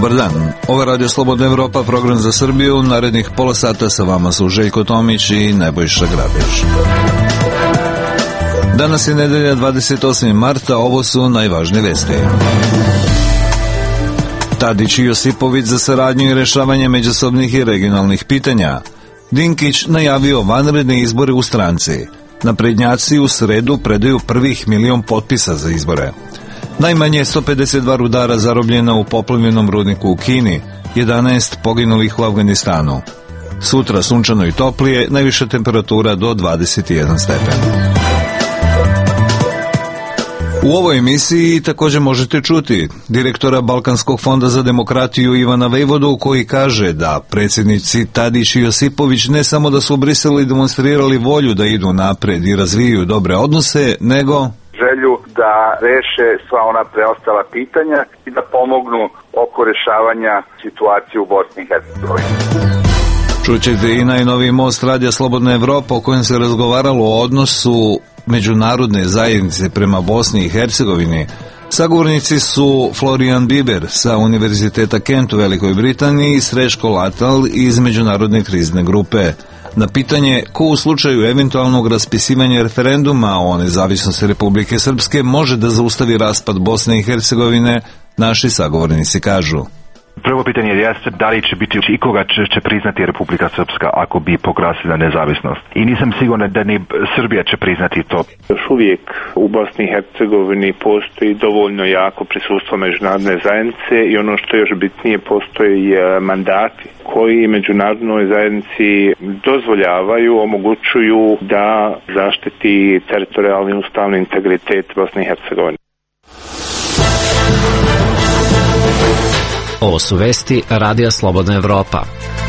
Dobar dan, ovo je Radio Slobodna Evropa, program za Srbiju. Narednih pola sata sa vama su Željko Tomić i Nebojša Grabež. Danas je nedelja 28. marta, ovo su najvažnije vesti. Tadić i Josipović za saradnju i rešavanje međusobnih i regionalnih pitanja. Dinkić najavio vanredne izbore u stranci. Naprednjaci u sredu predaju prvih 1 milion potpisa za izbore. Najmanje 152 rudara zarobljena u poplavljenom rudniku u Kini, 11 poginulih u Afganistanu. Sutra sunčano i toplije, najviša temperatura do 21 stepen. U ovoj emisiji također možete čuti direktora Balkanskog fonda za demokratiju Ivana Vejvodu, koji kaže da predsjednici Tadić i Josipović ne samo da su u Briselu demonstrirali volju da idu napred i razvijaju dobre odnose, nego želju da reše sva ona preostala pitanja i da pomognu oko rešavanja situacije u Bosni i Hercegovini. Čućete i najnoviji most Radija Slobodna Evropa, o kojem se razgovaralo o odnosu međunarodne zajednice prema Bosni i Hercegovini. Sagovornici su Florian Biber sa Univerziteta Kent u Velikoj Britaniji i Srećko Latal iz Međunarodne krizne grupe. Na pitanje ko u slučaju eventualnog raspisivanja referenduma o nezavisnosti Republike Srpske može da zaustavi raspad Bosne i Hercegovine, naši sagovornici kažu. Prvo pitanje jeste da li će biti i koga će priznati Republika Srpska ako bi proglasila nezavisnost. I nisam siguran da ni Srbija će priznati to. Još uvijek u Bosni i Hercegovini postoji dovoljno jako prisustvo međunarodne zajednice i ono što je još bitnije, postoji mandati koji međunarodnoj zajednici dozvoljavaju, omogućuju da zaštiti teritorijalni i ustavni integritet Bosne i Hercegovine. Ovo su vesti Radija Slobodna Evropa.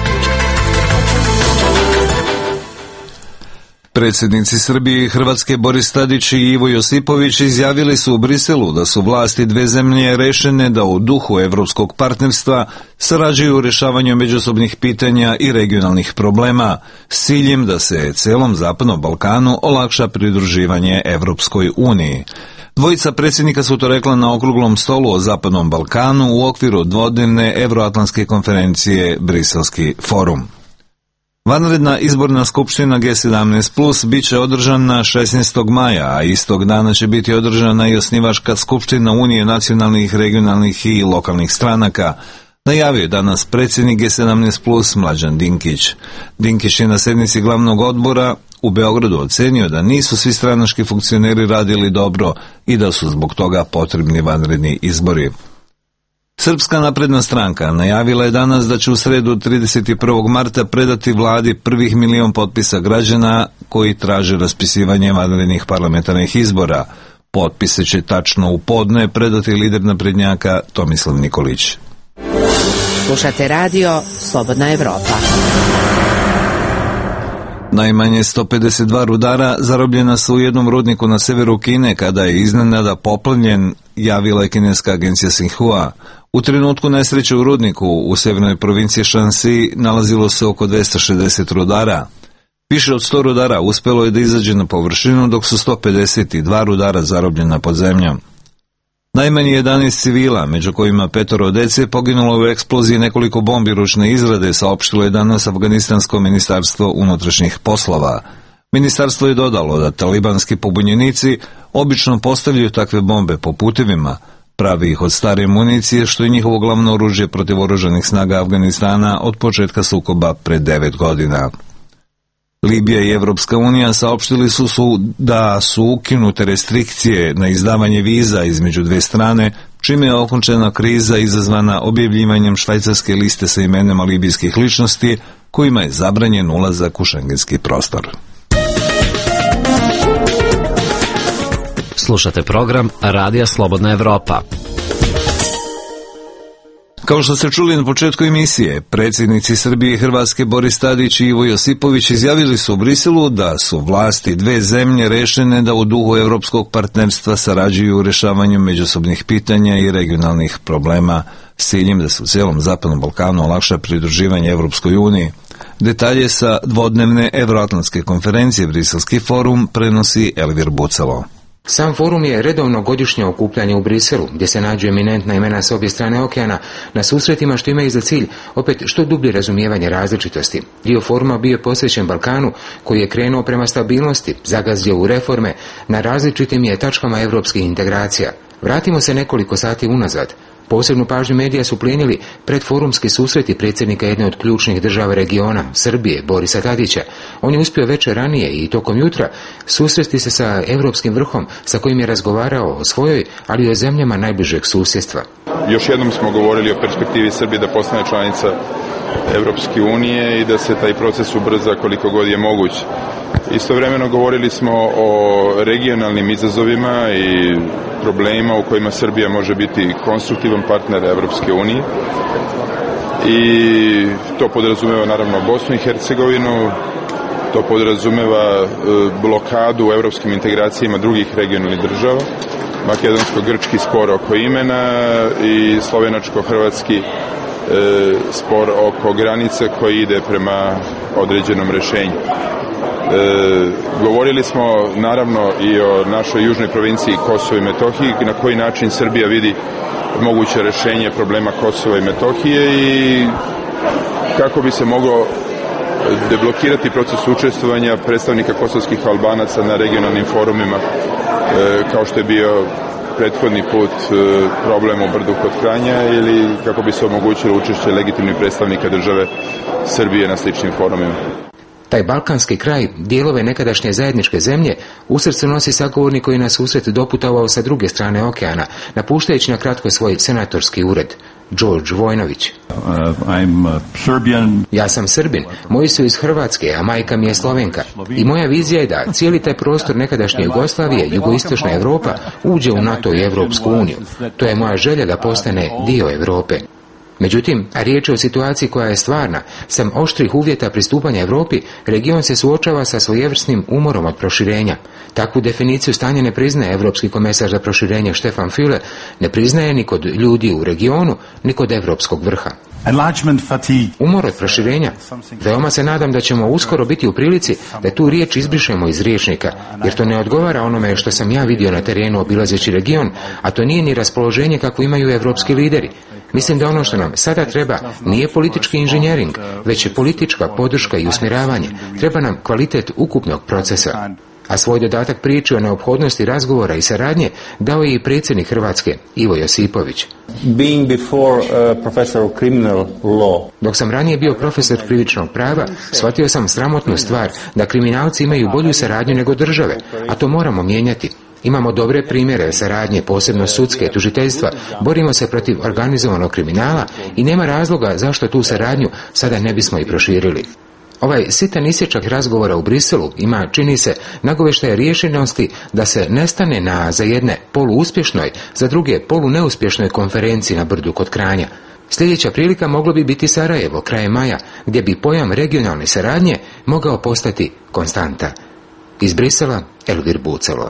Predsjednici Srbije i Hrvatske Boris Tadić i Ivo Josipović izjavili su u Briselu da su vlasti dve zemlje rešene da u duhu evropskog partnerstva sarađuju u rešavanju međusobnih pitanja i regionalnih problema s ciljem da se celom Zapadnom Balkanu olakša pridruživanje Evropskoj uniji. Dvojica predsjednika su to rekla na okruglom stolu o Zapadnom Balkanu u okviru dvodnevne Evroatlantske konferencije Briselski forum. Vanredna izborna skupština G17+ bit će održana 16. maja, a istog dana će biti održana i osnivačka skupština Unije nacionalnih, regionalnih i lokalnih stranaka, najavio danas predsjednik G17+ Mlađan Dinkić. Dinkić je na sednici glavnog odbora u Beogradu ocenio da nisu svi stranački funkcioneri radili dobro i da su zbog toga potrebni vanredni izbori. Srpska napredna stranka najavila je danas da će u sredu 31. marta predati vladi prvih 1 milion potpisa građana koji traže raspisivanje vanrednih parlamentarnih izbora. Potpise će tačno u podne predati lider naprednjaka Tomislav Nikolić. Slušate radio Slobodna Evropa. Najmanje 152 rudara zarobljena su u jednom rudniku na severu Kine kada je iznenada poplavljen, javila je kineska agencija Xinhua. U trenutku nesreće u rudniku u severnoj provinciji Shanxi nalazilo se oko 260 rudara. Više od 100 rudara uspelo je da izađe na površinu, dok su 152 rudara zarobljena pod zemljom. Najmanje 11 civila, među kojima 5 dece, poginulo u eksploziji nekoliko bombi ručne izrade, saopštilo je danas Afganistansko ministarstvo unutrašnjih poslova. Ministarstvo je dodalo da talibanski pobunjenici obično postavljaju takve bombe po putevima, pravi ih od stare municije, što je njihovo glavno oružje protiv oružanih snaga Afganistana od početka sukoba pre 9 godina. Libija i Evropska unija saopštili su da su ukinute restrikcije na izdavanje viza između dve strane, čime je okončana kriza izazvana objavljivanjem švajcarske liste sa imenima libijskih ličnosti, kojima je zabranjen ulazak u šengenski prostor. Slušate program Radija Slobodna Evropa. Kao što ste čuli na početku emisije, predsjednici Srbije i Hrvatske Boris Tadić i Ivo Josipović izjavili su u Briselu da su vlasti dve zemlje rešene da u duhu evropskog partnerstva sarađuju u rešavanju međusobnih pitanja i regionalnih problema s ciljem da se u cijelom Zapadnom Balkanu olakša pridruživanje Evropskoj uniji. Detalje sa dvodnevne Evroatlantske konferencije Briselski forum prenosi Elvir Bucalo. Sam forum je redovno godišnje okupljanje u Briselu, gdje se nađu eminentna imena s obje strane okeana, na susretima što imaju za cilj opet što dublje razumijevanje različitosti. Dio foruma bio je posvećen Balkanu, koji je krenuo prema stabilnosti, zagazio u reforme, na različitim je tačkama europskih integracija. Vratimo se nekoliko sati unazad. Posebnu pažnju medija su plijenili predforumski susreti predsjednika jedne od ključnih država regiona, Srbije, Borisa Tadića. On je uspio večer ranije i tokom jutra susresti se sa europskim vrhom sa kojim je razgovarao o svojoj, ali i o zemljama najbližeg susjedstva. Još jednom smo govorili o perspektivi Srbije da postane članica Europske unije i da se taj proces ubrza koliko god je moguć. Istovremeno govorili smo o regionalnim izazovima i problemima u kojima Srbija može biti konstruktivan partner Europske unije i to podrazumeva naravno Bosnu i Hercegovinu, to podrazumeva blokadu u europskim integracijama drugih regionalnih država, makedonsko-grčki spor oko imena i slovenačko-hrvatski spor oko granice koji ide prema određenom rješenju. Govorili smo naravno i o našoj južnoj provinciji Kosovo i Metohiji, na koji način Srbija vidi moguće rješenje problema Kosova i Metohije i kako bi se mogao deblokirati proces učestvovanja predstavnika kosovskih Albanaca na regionalnim forumima, kao što je bio prethodni put problem u Brdu kod Kranja, ili kako bi se omogućilo učešće legitimnih predstavnika države Srbije na sličnim forumima. Taj balkanski kraj, dijelove nekadašnje zajedničke zemlje, u srcu nosi sagovornik koji na susret doputovao sa druge strane okeana, napuštajući na kratko svoj senatorski ured, George Vojnović. Ja sam Srbin, moji su iz Hrvatske, a majka mi je Slovenka. I moja vizija je da cijeli taj prostor nekadašnje Jugoslavije, jugoistočna Europa, uđe u NATO i Europsku uniju. To je moja želja da postane dio Europe. Međutim, a riječ je o situaciji koja je stvarna, sam oštrih uvjeta pristupanja Europi, region se suočava sa svojevrsnim umorom od proširenja. Takvu definiciju stanja ne priznaje Europski komesar za proširenje Stefan Füle, ne priznaje ni kod ljudi u regionu, ni kod europskog vrha. Umor od proširenja. Veoma se nadam da ćemo uskoro biti u prilici da tu riječ izbrišemo iz rječnika, jer to ne odgovara onome što sam ja vidio na terenu obilazeći region, a to nije ni raspoloženje kako imaju evropski lideri. Mislim da ono što nam sada treba nije politički inženjering, već je politička podrška i usmjeravanje. Treba nam kvalitet ukupnog procesa. A svoj dodatak priči o neophodnosti razgovora i saradnje dao je i predsjednik Hrvatske, Ivo Josipović. Dok sam ranije bio profesor krivičnog prava, shvatio sam sramotnu stvar da kriminalci imaju bolju saradnju nego države, a to moramo mijenjati. Imamo dobre primjere saradnje, posebno sudske, tužiteljstva, borimo se protiv organizovanog kriminala i nema razloga zašto tu saradnju sada ne bismo i proširili. Ovaj sitan isječak razgovora u Briselu ima, čini se, nagovještaje rješenosti da se ne stane na za jedne poluuspješnoj, za druge poluneuspješnoj konferenciji na Brdu kod Kranja. Sljedeća prilika moglo bi biti Sarajevo, krajem maja, gdje bi pojam regionalne saradnje mogao postati konstanta. Iz Brisela, Elvir Bucelo.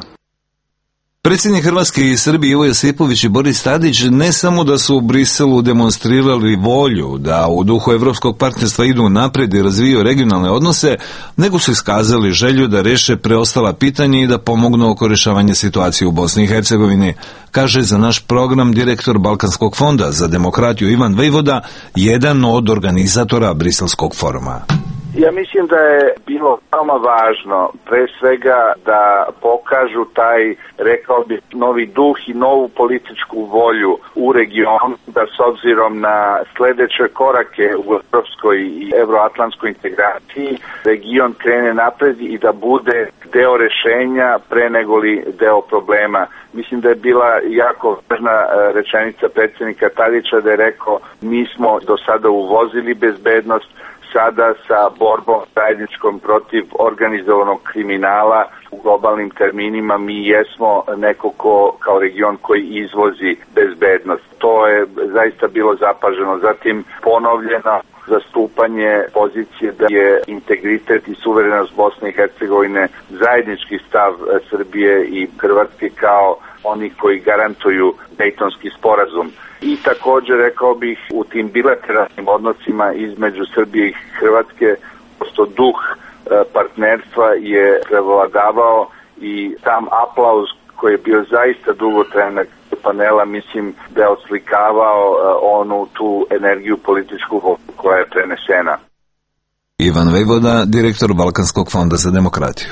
Predsjednik Hrvatske i Srbije Ivo Josipović i Boris Tadić ne samo da su u Briselu demonstrirali volju da u duhu europskog partnerstva idu naprijed i razviju regionalne odnose, nego su iskazali želju da riješe preostala pitanja i da pomognu oko rješavanja situacije u Bosni i Hercegovini, kaže za naš program direktor Balkanskog fonda za demokratiju Ivan Vejvoda, jedan od organizatora Briselskog foruma. Ja mislim da je bilo veoma važno, pre svega, da pokažu taj, rekao bih, novi duh i novu političku volju u regionu, da s obzirom na sljedeće korake u evropskoj i evroatlantskoj integraciji, region krene napred i da bude deo rješenja pre negoli deo problema. Mislim da je bila jako važna rečenica predsjednika Tadića da je rekao, mi smo do sada uvozili bezbednost, sada sa borbom zajedničkom protiv organizovanog kriminala u globalnim terminima mi jesmo neko ko kao region koji izvozi bezbednost. To je zaista bilo zapaženo. Zatim ponovljeno zastupanje pozicije da je integritet i suverenost Bosne i Hercegovine zajednički stav Srbije i Hrvatske kao oni koji garantuju Dejtonski sporazum. I također rekao bih u tim bilateralnim odnosima između Srbije i Hrvatske prosto duh partnerstva je prevladavao i sam aplauz koji je bio zaista dugotrajan panela, mislim da je oslikavao onu tu energiju političku koja je prenesena. Ivan Vejvoda, direktor Balkanskog fonda za demokratiju.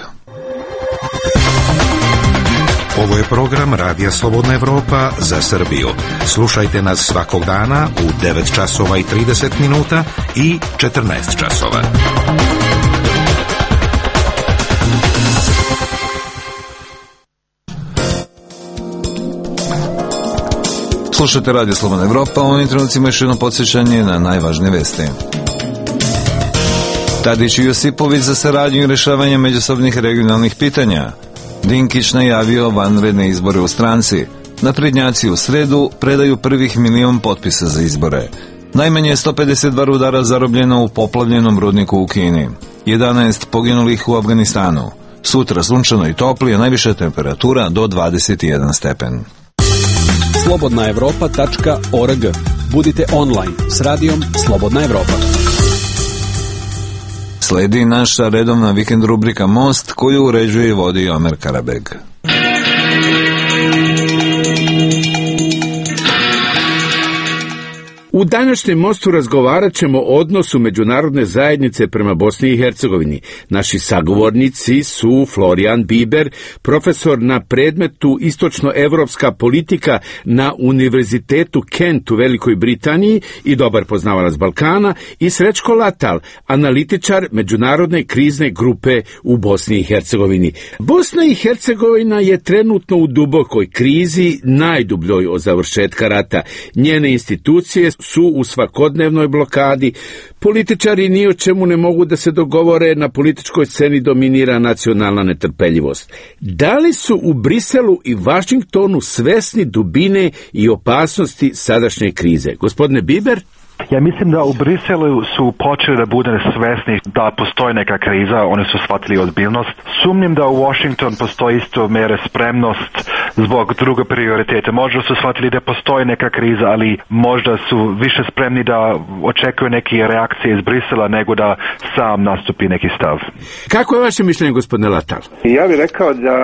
Ovo je program Radija Slobodna Evropa za Srbiju. Slušajte nas svakog dana u 9 časova i 30 minuta i 14 časova. Slušajte Radio Slobodna Evropa, u ovim trenucima još jedno podsjećanje na najvažnije vesti. Tadić i Josipović za saradnju i rješavanje međusobnih regionalnih pitanja. Dinkić najavio vanredne izbore u stranci. Naprednjaci u sredu predaju prvih 1 milion potpisa za izbore. Najmanje 152 rudara zarobljeno u poplavljenom rudniku u Kini. 11 poginulih u Afganistanu. Sutra sunčano i toplije, najviša temperatura do 21 stepen. slobodnaevropa.org. Budite online s radijom Slobodna Evropa. Sledi naša redovna vikend rubrika Most, koju uređuje i vodi Omer Karabeg. U današnjem Mostu razgovarat ćemo o odnosu međunarodne zajednice prema Bosni i Hercegovini. Naši sagovornici su Florian Biber, profesor na predmetu istočnoevropska politika na Univerzitetu Kent u Velikoj Britaniji i dobar poznavalac Balkana, i Srećko Latal, analitičar međunarodne krizne grupe u Bosni i Hercegovini. Bosna i Hercegovina je trenutno u dubokoj krizi, najdubljoj od završetka rata. Njene institucije su u svakodnevnoj blokadi, političari ni o čemu ne mogu da se dogovore, na političkoj sceni dominira nacionalna netrpeljivost. Da li su u Briselu i Vašingtonu svesni dubine i opasnosti sadašnje krize? Gospodine Biber? Ja mislim da u Briselu su počeli da budu svesni da postoji neka kriza, oni su shvatili ozbiljnost. Sumnjam da u Washington postoji isto mere spremnost zbog druge prioritete. Možda su shvatili da postoji neka kriza, ali možda su više spremni da očekuju neke reakcije iz Brisela nego da sam nastupi neki stav. Kako je vaše mišljenje, gospodine Latal? Ja bih rekao da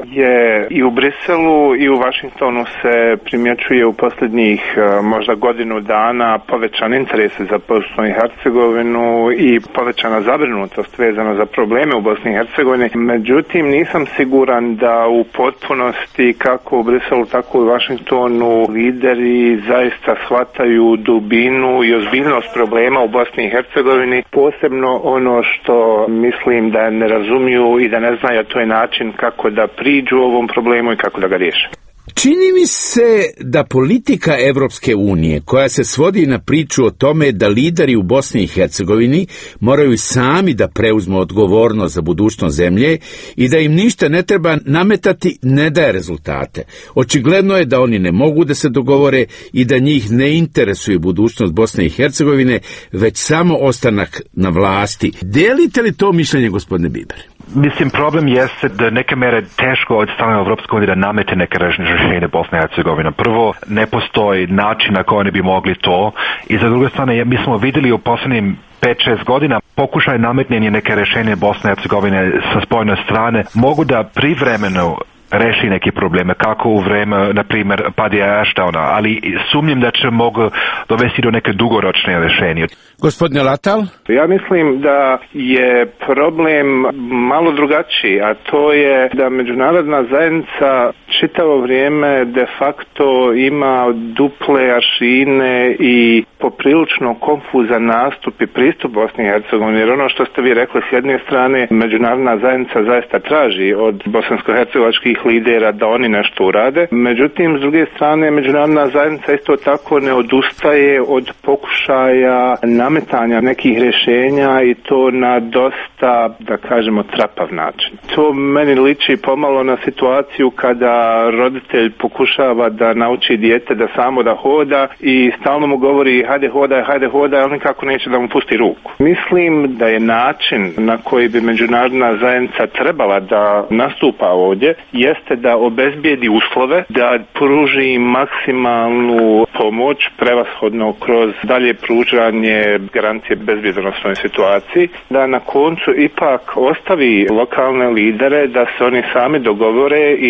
je i u Briselu i u Washingtonu se primjećuje u posljednjih možda godinu dana povećan interes za Bosnu i Hercegovinu i povećana zabrinutost vezana za probleme u Bosni i Hercegovini. Međutim, nisam siguran da u potpunosti kako u Briselu tako i u Washingtonu lideri zaista shvataju dubinu i ozbiljnost problema u Bosni i Hercegovini, posebno ono što mislim da ne razumiju i da ne znaju, to je način kako da priđu ovom problemu i kako da ga riješe. Čini mi se da politika Evropske unije, koja se svodi na priču o tome da lideri u Bosni i Hercegovini moraju sami da preuzmu odgovornost za budućnost zemlje i da im ništa ne treba nametati, ne daje rezultate. Očigledno je da oni ne mogu da se dogovore i da njih ne interesuje budućnost Bosne i Hercegovine, već samo ostanak na vlasti. Delite li to mišljenje, gospodine Biber? Mislim, problem jeste da neke mere teško od strane Evropske unije da namete neke rješenje Bosne i Hercegovina. Prvo, ne postoji način na koji oni bi mogli to, i za druge strane, mi smo vidjeli u posljednjim 5-6 godina pokušaj nametnjenja neke rješenje Bosne i Hercegovine sa spoljne strane mogu da privremeno reši neke probleme, kako u vreme, na primjer, Padija Ashtona, ali sumnjam da će mogu dovesti do neke dugoročne rješenje. Gospodine Latal? Ja mislim da je problem malo drugačiji, a to je da međunarodna zajednica čitavo vrijeme de facto ima duple aršine i poprilično konfuzan nastup i pristup Bosni i Hercegovini, jer ono što ste vi rekli, s jedne strane međunarodna zajednica zaista traži od bosansko-hercegovačkih lidera da oni nešto urade, međutim s druge strane međunarodna zajednica isto tako ne odustaje od pokušaja nametanja nekih rješenja, i to na dosta, da kažemo, trapav način. To meni liči pomalo na situaciju kada roditelj pokušava da nauči dijete da samo da hoda i stalno mu govori hajde hodaj, ali nikako neće da mu pusti ruku. Mislim da je način na koji bi međunarodna zajednica trebala da nastupa ovdje jeste da obezbijedi uslove, da pruži maksimalnu pomoć, prevashodno kroz dalje pružanje garancije bezbjednosnoj situaciji, da na koncu ipak ostavi lokalne lidere da se oni sami dogovore i da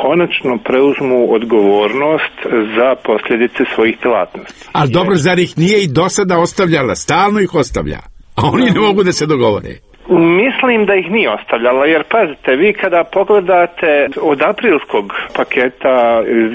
konačno preuzmu odgovornost za posljedice svojih djelatnosti. Ali dobro, zar ih nije i do sada ostavljala? Stalno ih ostavlja, a oni ne mogu da se dogovore. Mislim da ih nije ostavljala, jer pazite, vi kada pogledate od aprilskog paketa iz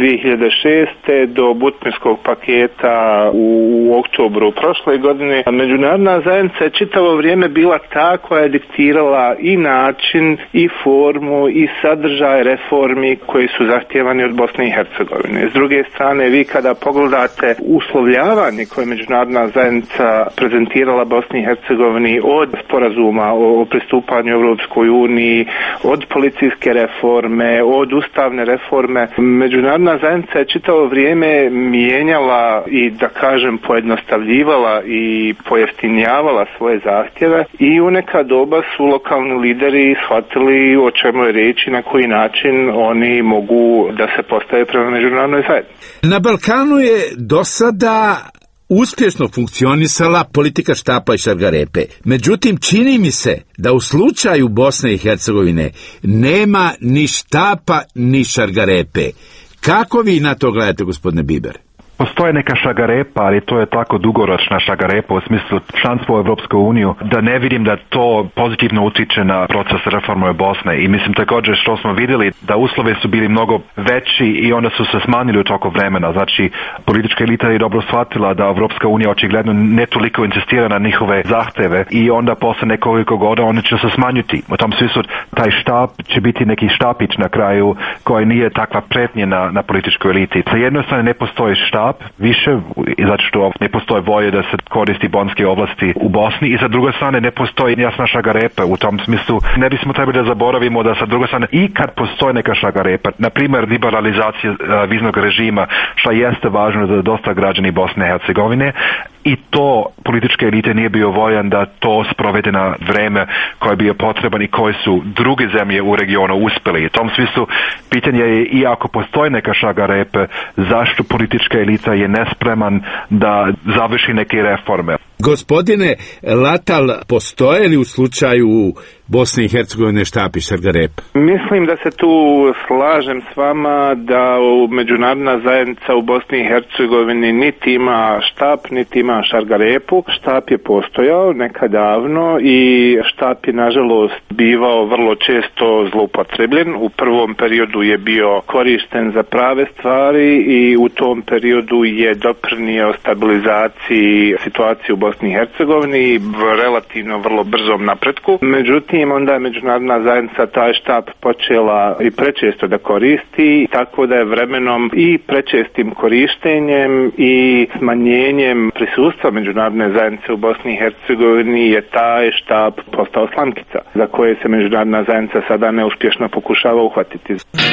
2006. do butmirskog paketa u oktobru prošle godine, međunarodna zajednica je čitavo vrijeme bila ta koja je diktirala i način, i formu, i sadržaj reformi koji su zahtijevani od Bosne i Hercegovine. S druge strane, vi kada pogledate uslovljavanje koje je međunarodna zajednica prezentirala Bosni i Hercegovini od sporazuma o pristupanju Europskoj uniji, od policijske reforme, od ustavne reforme. Međunarodna zajednica je čitavo vrijeme mijenjala i, da kažem, pojednostavljivala i pojeftinjavala svoje zahtjeve i u neka doba su lokalni lideri shvatili o čemu je riječ i na koji način oni mogu da se postave prema međunarodnoj zajednici. Na Balkanu je do sada uspješno funkcionisala politika štapa i šargarepe. Međutim, čini mi se da u slučaju Bosne i Hercegovine nema ni štapa ni šargarepe. Kako vi na to gledate, gospodine Biber? Postoje neka šagarepa, ali to je tako dugoročna šagarepa u smislu članstva u Europsku uniju, da ne vidim da to pozitivno utiče na proces reforme Bosne. I mislim također što smo vidjeli da uslovi su bili mnogo veći i onda su se smanjili u toku vremena. Znači, politička elita je dobro shvatila da Europska unija očigledno ne toliko insistira na njihove zahteve i onda posle nekoliko godina oni će se smanjiti. U tom smislu taj štap će biti neki štapić na kraju koji nije takva pretnje na političkoj eliti. Sa jedne strane ne postoji štap više, zato što ne postoje volje da se koristi bonske oblasti u Bosni i sa druge strane ne postoji jasna šagarepa. U tom smislu ne bismo trebali da zaboravimo da sa druge strane i kad postoji neka šagarepa, na primjer liberalizacija viznog režima, što jeste važno za dosta građani Bosne i Hercegovine, i to političke elite nije bio voljan da to sprovede na vreme koje je bio potreban i koje su druge zemlje u regionu uspjeli. U tom smislu pitanje je, i ako postoji neka šagarepa, zašto politička elita je nespreman da završi neke reforme. Gospodine Latal, postoje li u slučaju Bosne i Hercegovine štap i šargarepa? Mislim da se tu slažem s vama da međunarodna zajednica u Bosni i Hercegovini niti ima štap, niti ima šargarepu. Štap je postojao nekad davno i štap je nažalost bivao vrlo često zloupotrebljen. U prvom periodu je bio korišten za prave stvari i u tom periodu je doprinio stabilizaciji situacije u Bosni i Hercegovini i relativno vrlo brzom napretku. Međutim, onda je međunarodna zajednica taj štap počela i prečesto da koristi, tako da je vremenom i prečestim korištenjem i smanjenjem prisustva međunarodne zajednice u Bosni i Hercegovini je taj štap postao slamkica, za koje se međunarodna zajednica sada neuspješno pokušava uhvatiti.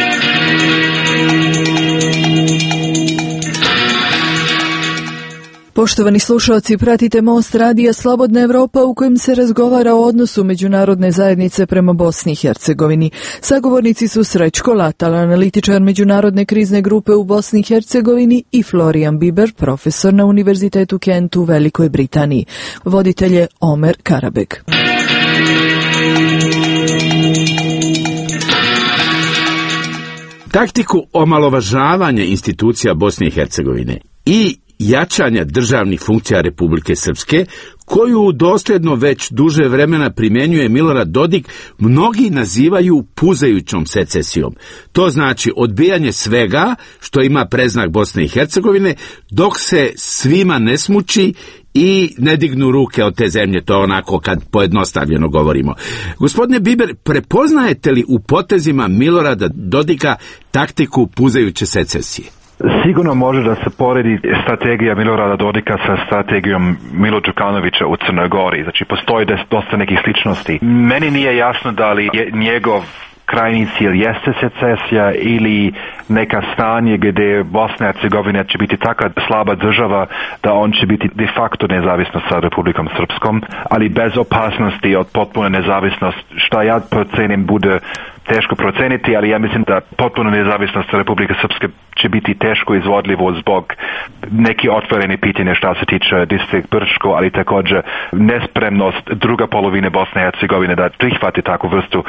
Poštovani slušalci, pratite Most radija Slobodna Evropa u kojem se razgovara o odnosu međunarodne zajednice prema Bosni i Hercegovini. Sagovornici su Srećko Latal, analitičar međunarodne krizne grupe u Bosni i Hercegovini, i Florian Biber, profesor na Univerzitetu Kent u Velikoj Britaniji. Voditelj je Omer Karabeg. Taktiku omalovažavanja institucija Bosne i Hercegovine i jačanja državnih funkcija Republike Srpske, koju dosljedno već duže vremena primjenjuje Milorad Dodik, mnogi nazivaju puzajućom secesijom. To znači odbijanje svega što ima predznak Bosne i Hercegovine, dok se svima ne smuči i ne dignu ruke od te zemlje, to onako kad pojednostavljeno govorimo. Gospodine Biber, prepoznajete li u potezima Milorada Dodika taktiku puzajuće secesije? Sigurno može da se poredi strategija Milorada Dodika sa strategijom Milo Đukanovića u Crnoj Gori. Znači, postoji dosta nekih sličnosti. Meni nije jasno da li je njegov krajnji cilj jeste secesija ili neka stanje gdje Bosna i Hercegovina će biti takva slaba država da on će biti de facto nezavisno sa Republikom Srpskom, ali bez opasnosti od potpune nezavisnost, što ja procenim bude teško proceniti, ali ja mislim da potpuno nezavisnost Republike Srpske će biti teško izvodljivo zbog neki otvoreni pitanje što se tiče distrikt Brčko, ali također nespremnost druga polovine Bosne i Hercegovine da prihvati takvu vrstu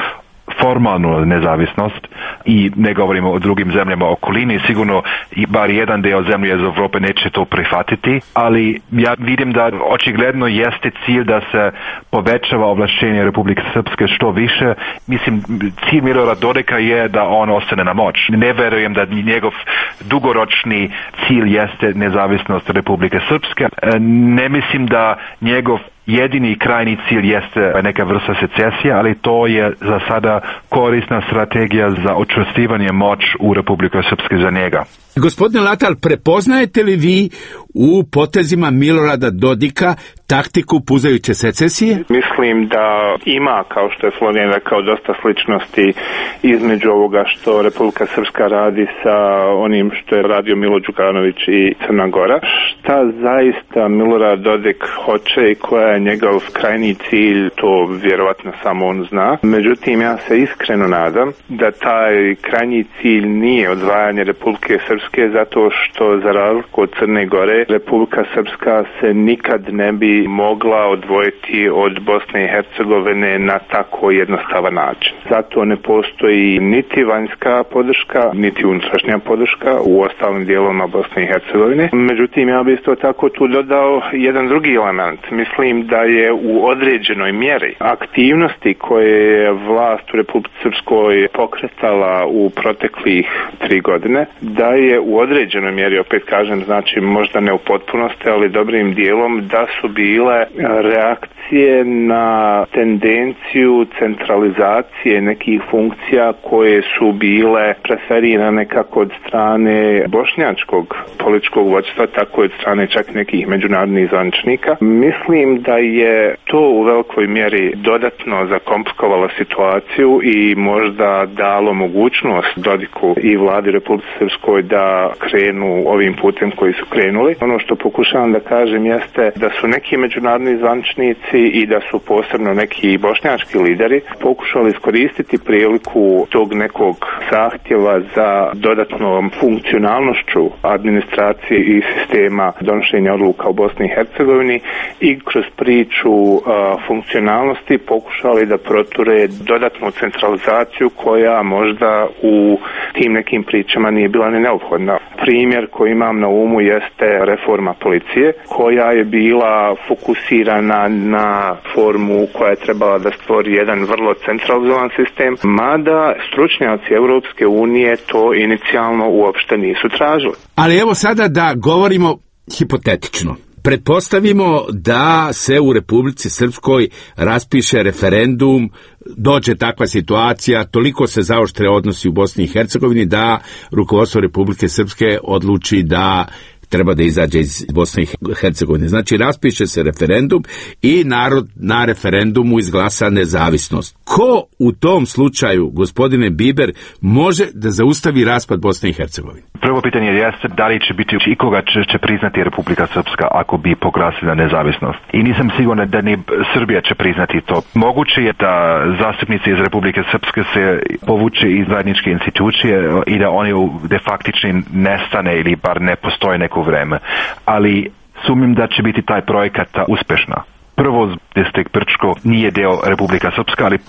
formalnu nezavisnost i ne govorimo o drugim zemljama okolini, sigurno i bar jedan deo zemlje iz Europe neće to prihvatiti, ali ja vidim da očigledno jeste cilj da se povećava ovlašćenje Republike Srpske što više. Mislim, cilj Milorada Dodika je da on ostane na moć. Ne verujem da njegov dugoročni cilj jeste nezavisnost Republike Srpske. Ne mislim da njegov jedini krajni cilj jeste neka vrsta secesije, ali to je za sada korisna strategija za učvršćivanje moć u Republike Srpske za njega. Gospodine Latal, prepoznajete li vi u potezima Milorada Dodika taktiku puzajuće secesije? Mislim da ima, kao što je Florijan rekao, dosta sličnosti između ovoga što Republika Srpska radi sa onim što je radio Milo Đukanović i Crna Gora. Šta zaista Milorad Dodik hoće i koja je njegov krajni cilj, to vjerovatno samo on zna. Međutim, ja se iskreno nadam da taj krajnji cilj nije odvajanje Republike Srpske, zato što za razliku od Crne Gore, Republika Srpska se nikad ne bi mogla odvojiti od Bosne i Hercegovine na tako jednostavan način. Zato ne postoji niti vanjska podrška, niti unutrašnja podrška u ostalim dijelovima Bosne i Hercegovine. Međutim, ja bih isto tako tu dodao jedan drugi element. Mislim da je u određenoj mjeri aktivnosti koje je vlast u Republici Srpskoj pokretala u proteklih 3 godine, da je u određenoj mjeri, opet kažem, znači možda ne u potpunosti, ali dobrim dijelom, da su bile reakcije na tendenciju centralizacije nekih funkcija koje su bile preferirane kako od strane bošnjačkog političkog vođstva, tako i od strane čak nekih međunarodnih zvaničnika. Mislim da je to u velikoj mjeri dodatno zakomplikovalo situaciju i možda dalo mogućnost Dodiku i vladi Republike Srpskoj da krenu ovim putem koji su krenuli. Ono što pokušavam da kažem jeste da su neki međunarodni zvaničnici i da su posebno neki bošnjački lideri pokušali iskoristiti priliku tog nekog zahtjeva za dodatnom funkcionalnošću administracije i sistema donošenja odluka u Bosni i Hercegovini i kroz priču funkcionalnosti pokušali da proture dodatnu centralizaciju koja možda u tim nekim pričama nije bila ni neophodna. Primjer koji imam na umu jeste reforma policije koja je bila fokusirana na formu koja je trebala da stvori jedan vrlo centralizovan sistem, mada stručnjaci Europske unije to inicijalno uopšte nisu tražili. Ali evo sada da govorimo hipotetično. Pretpostavimo da se u Republici Srpskoj raspiše referendum, dođe takva situacija, toliko se zaoštre odnosi u Bosni i Hercegovini da rukovodstvo Republike Srpske odluči da treba da izađe iz Bosne i Hercegovine. Znači, raspiše se referendum i narod na referendumu izglasa nezavisnost. Ko u tom slučaju, gospodine Biber, može da zaustavi raspad Bosne i Hercegovine? Prvo pitanje jeste da li će biti i koga će priznati Republika Srpska ako bi proglasila nezavisnost. I nisam siguran da ni Srbija će priznati to. Moguće je da zastupnici iz Republike Srpske se povuče iz zajedničke institucije i da oni de faktični nestane ili bar ne postoje neko vreme. Ali sumnjam da će biti taj projekat uspešna. Prvo, distrikt Brčko nije deo Republika Srpska, ali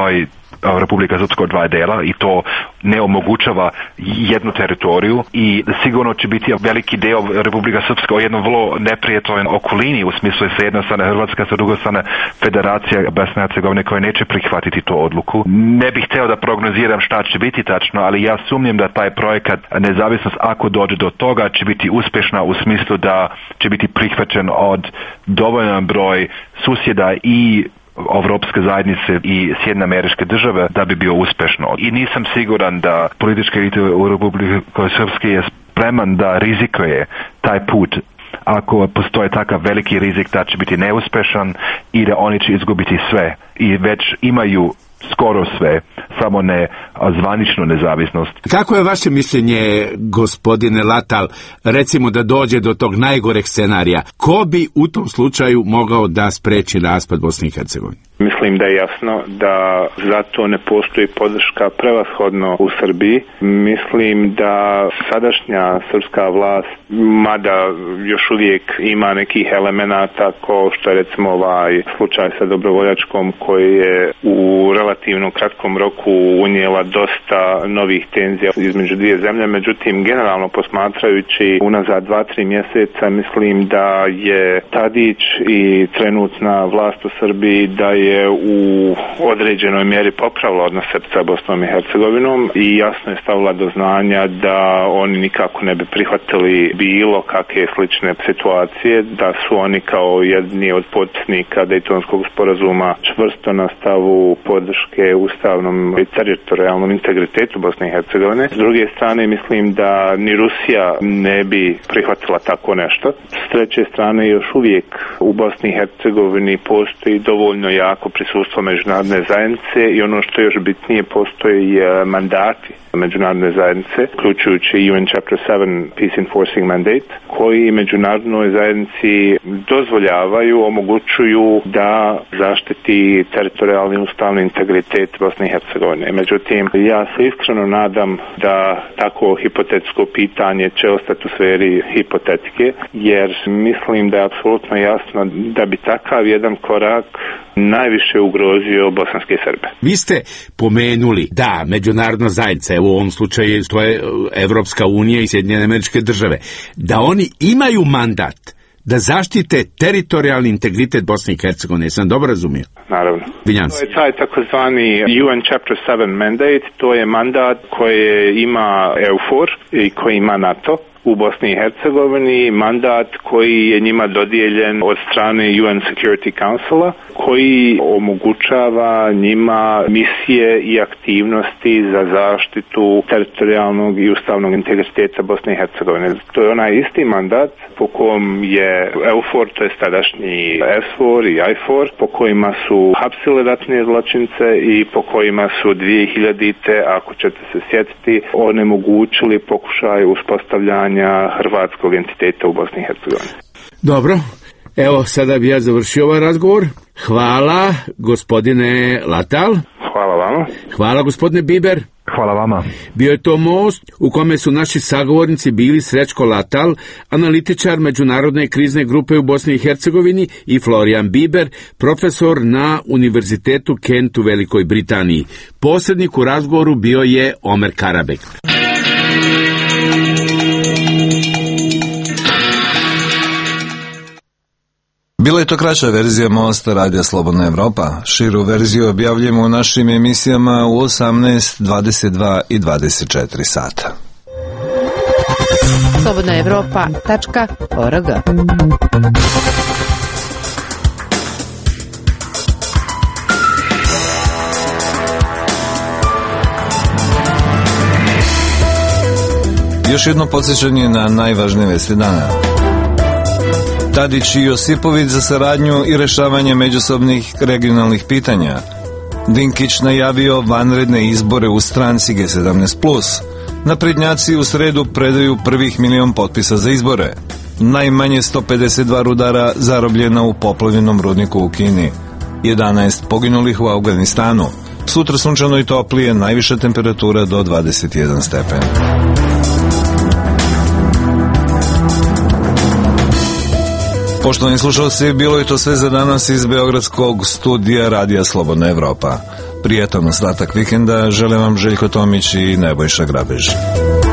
Republika Srpska odvaja dela i to ne omogućava jednu teritoriju i sigurno će biti veliki deo Republika Srpska o jednom vrlo neprijateljnoj okolini, u smislu sa jedne strane Hrvatska, sa druge strane Federacija Bosne i Hercegovine koja neće prihvatiti tu odluku. Ne bih htio da prognoziram šta će biti tačno, ali ja sumnjam da taj projekat nezavisnost, ako dođe do toga, će biti uspješna u smislu da će biti prihvaćen od dovoljan broj susjeda i Evropske zajednice i Sjedinjene Američke Države da bi bio uspešno. I nisam siguran da politički elit u Republike Srpske je spreman da rizikuje taj put ako postoji takav veliki rizik da će biti neuspešan i da oni će izgubiti sve i već imaju skoro sve, samo ne zvaničnu nezavisnost. Kako je vaše mišljenje, gospodine Latal, recimo da dođe do tog najgoreg scenarija? Ko bi u tom slučaju mogao da spreči raspad Bosne i Hercegovine? Mislim mislim da je jasno da zato ne postoji podrška prevashodno u Srbiji. Mislim da sadašnja srpska vlast, mada još uvijek ima nekih elemenata kao što je recimo ovaj slučaj sa Dobrovoljačkom koji je u relativno kratkom roku unijela dosta novih tenzija između dvije zemlje, međutim generalno posmatrajući unazad 2-3 mjeseca mislim da je Tadić i trenutna vlast u Srbiji da je u određenoj mjeri popravila odnose sa Bosnom i Hercegovinom i jasno je stavila do znanja da oni nikako ne bi prihvatili bilo kakve slične situacije, da su oni kao jedni od potpisnika Dejtonskog sporazuma čvrsto na stavu podrške ustavnom i teritorijalnom integritetu Bosne i Hercegovine. S druge strane mislim da ni Rusija ne bi prihvatila tako nešto. S treće strane još uvijek u Bosni i Hercegovini postoji dovoljno jako prisustvo međunarodne zajednice i ono što je još bitnije postoji mandati međunarodne zajednice, uključujući UN Chapter 7 Peace Enforcing Mandate, koji međunarodnoj zajednici dozvoljavaju, omogućuju da zaštiti teritorijalni ustavni integritet Bosne i Hercegovine. Međutim, ja se iskreno nadam da tako hipotetsko pitanje će ostati u sferi hipotetike, jer mislim da je apsolutno jasno da bi takav jedan korak najviše ugrozio bosanske Srbe. Vi ste pomenuli da međunarodna zajednica, u ovom slučaju to je Evropska unija i Sjedinjene Američke Države, da oni imaju mandat da zaštite teritorijalni integritet Bosne i Hercegovine. Sam dobro razumio? Naravno. To je taj takozvani UN Chapter 7 mandate, to je mandat koji ima EUFOR i koji ima NATO u Bosni i Hercegovini, mandat koji je njima dodijeljen od strane UN Security Councila, koji omogućava njima misije i aktivnosti za zaštitu teritorijalnog i ustavnog integriteta Bosne i Hercegovine. To je onaj isti mandat po kom je EUFOR, to je tadašnji SFOR i IFOR, po kojima su hapsili ratne zločince i po kojima su 2000-te, ako ćete se sjetiti, onemogućili pokušaj uspostavljanja hrvatskog entiteta u Bosni i Hercegovini. Dobro, evo sada bi ja završio ovaj razgovor. Hvala gospodine Latal. Hvala vama. Hvala gospodine Biber. Hvala vama. Bio je to most u kome su naši sagovornici bili Srećko Latal, analitičar Međunarodne krizne grupe u Bosni i Hercegovini, i Florian Biber, profesor na Univerzitetu Kent u Velikoj Britaniji. Posrednik u razgovoru bio je Omer Karabek. Bila je to kraća verzija Mosta Radija Slobodna Evropa. Širu verziju objavljujemo u našim emisijama u 18, 22 i 24 sata. slobodnaevropa.org. Još jedno podsjećanje na najvažnije vesti dana. Tadić i Josipović za saradnju i rešavanje međusobnih regionalnih pitanja. Dinkić najavio vanredne izbore u stranci G17+. Naprednjaci u sredu predaju prvih 1 milion potpisa za izbore. Najmanje 152 rudara zarobljena u poplavljenom rudniku u Kini. 11 poginulih u Afganistanu. Sutra sunčano i toplije, najviša temperatura do 21 stepen. Poštovani slušalci, bilo je to sve za danas iz Beogradskog studija Radija Slobodna Evropa. Prijatan ostatak vikenda žele vam Željko Tomić i Nebojša Grabež.